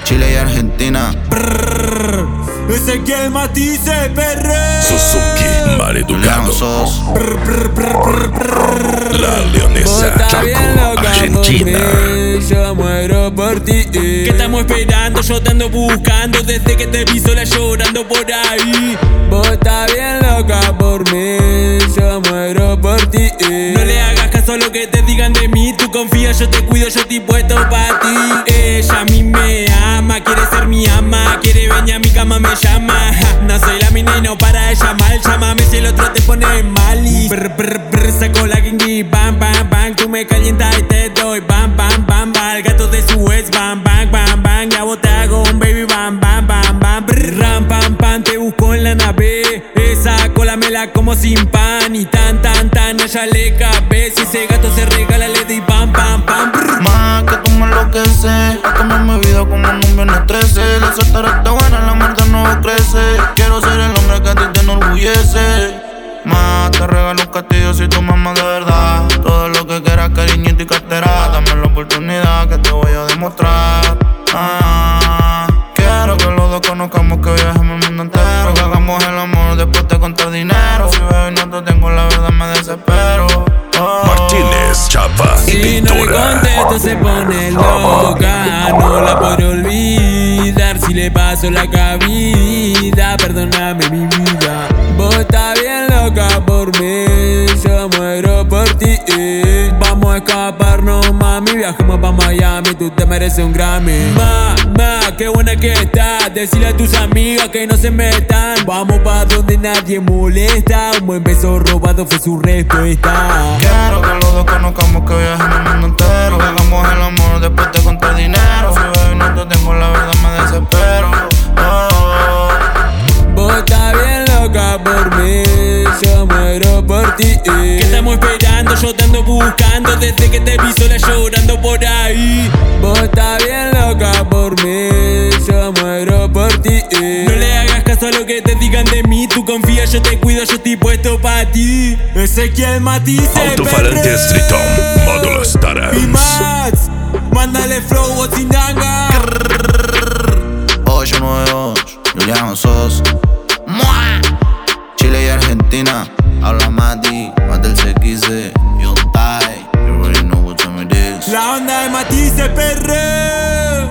Chile y Argentina. Ezequiel Matisse, perre. Suzuki, maleducado. Sos. La leonesa, Chaco, Argentina. Yo muero por ti. ¿Qué estamos esperando? Yo te ando buscando desde que te vi sola llorando por ahí. Vos estás bien loca por mí. Yo muero por ti. No le hagas caso a lo que te digan de mí. Tú confía, yo te cuido, yo estoy puesto para ti. Ella a mí me ama, quiere ser mi ama, quiere venir a mi cama, me llama. No soy la mina y no para de llamar. Llámame si el otro te pone mal y saco la kingy, bam, bam, bam. Tú me calientas y te doy bam, bam, bam, bam. El gato de su ex, bam, bam, bam, bam. Ya vos te hago un baby, bam, bam, bam, bam. Ram, pam, pam, te busco en la nave. Esa cola me la como sin pan. Y tan, tan, tan, allá le cabe. Si ese gato se regala, le di pam, pam, pam. Más que tú me enloqueces, a cambiar mi vida como en un viernes 13. La soltar está buena, la muerte no crece. Quiero ser el hombre que a ti te enorgullece. Más te regalo un castillo si tu mamá de verdad. Todo lo que quieras, cariñito y cartera. Dame la oportunidad que te voy a demostrar. Quiero que los dos conozcamos, que viajemos el mundo entero. Que hagamos el amor después de contar dinero. Si veo y no te tengo, la verdad me desespero. Martínez, Chapa y Si no le Pintura. contesto se pone loca. No la puedo olvidar. Si le paso la cabida, perdóname mi vida. Vos estás bien loca por mí. Yo muero por ti. Vamos a escaparnos, mami. Viajemos pa' Miami, tú te mereces un Grammy. Mamá, qué buena que estás. Decile a tus amigas que no se metan. Vamos pa' donde nadie molesta. Un buen beso robado fue su respuesta. Quiero que los dos conozcamos, que viajemos el mundo entero. Que hagamos el amor después de contar dinero. Si veo y no te tengo, la verdad me desespero. Vos estás bien loca por mí, yo muero por ti. ¿Qué estamos esperando? Yo te ando buscando desde que te vi sola llorando por ahí. Vos estás bien loca por mí, yo muero por ti. No le hagas caso a lo que te digan de mí. Tú confía, yo te cuido, yo estoy puesto para ti. Ezequiel Matisse, Alto-falante Streeton, módulos y Tarams. más, mándale flow o Tinanga. 898, Julián Sos. Chile y Argentina. Habla Mati, Matel se quise. Yo die, you already know what time it is. La onda de Matisse, perre.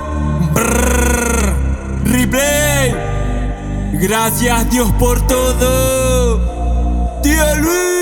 Replay. Gracias Dios por todo. Tío Luis.